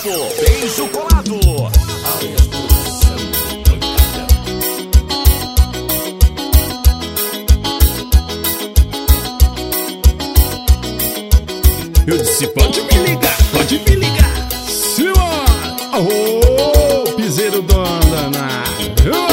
novo Beijo Colado. Eu disse, pode me ligar, pode me ligar. Simão, oh, piseiro do danado.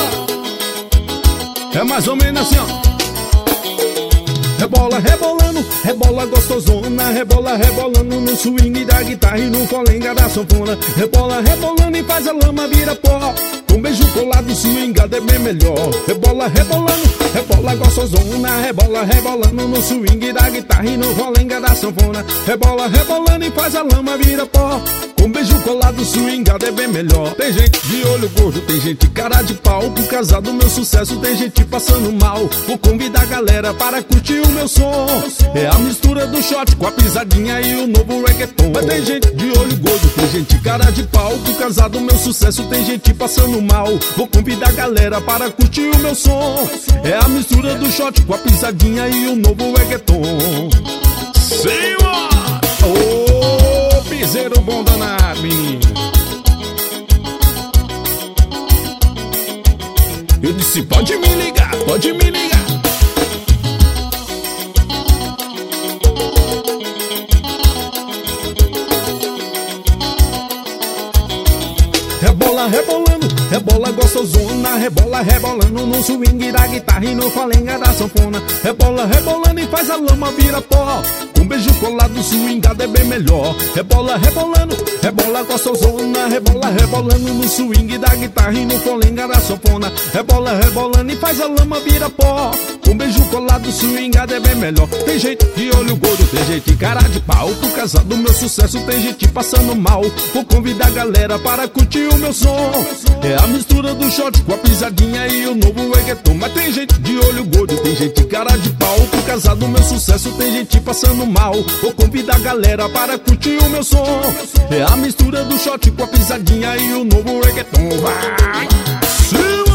É mais ou menos assim, ó. Rebola, rebolando, rebola gostosona. Rebola, rebolando no swing da guitarra e no colenga da sanfona. Rebola, rebolando e faz a lama vira pó. Com beijo colado, swingado é bem melhor. Rebola, rebolando, rebola gostosona. Rebola, rebolando no swing da guitarra e no colenga da sanfona. Rebola, rebolando e faz a lama vira pó. Com beijo colado, swingado é bem melhor. Tem gente de olho gordo, tem gente cara de pau. Por causa do meu sucesso, tem gente passando mal. Vou convidar a galera para curtir o meu som. É a mistura do shot com a pisadinha e o novo reggaeton. Mas tem gente de olho gordo, tem gente cara de pau. Por causa do meu sucesso, tem gente passando mal. Vou convidar a galera para curtir o meu som. É a mistura do shot com a pisadinha e o novo reggaeton. Senhor! Ô, piseiro bom danado, menino. Eu disse, pode me ligar, pode me ligar. Rebola, rebolando, rebola gostosona. Rebola, rebolando no swing da guitarra e no colenga da sanfona. Rebola, rebolando e faz a lama vira pó. Com beijo colado, swingado é bem melhor. Rebola, rebolando, rebola gostosona. Rebola, rebolando no swing da guitarra e no colenga da sanfona. Rebola, rebolando e faz a lama vira pó. Com beijo colado, swingado é bem melhor. Tem gente de olho gordo, tem gente cara de pau. Por causa do meu sucesso, tem gente passando mal. Vou convidar a galera para curtir o meu som. É a mistura do shot com a pisadinha e o novo reggaeton. Mas tem gente de olho gordo, tem gente cara de pau. Por causa do meu sucesso, tem gente passando mal. Vou convidar a galera para curtir o meu som. É a mistura do shot com a pisadinha e o novo reggaeton. Vai! Sim!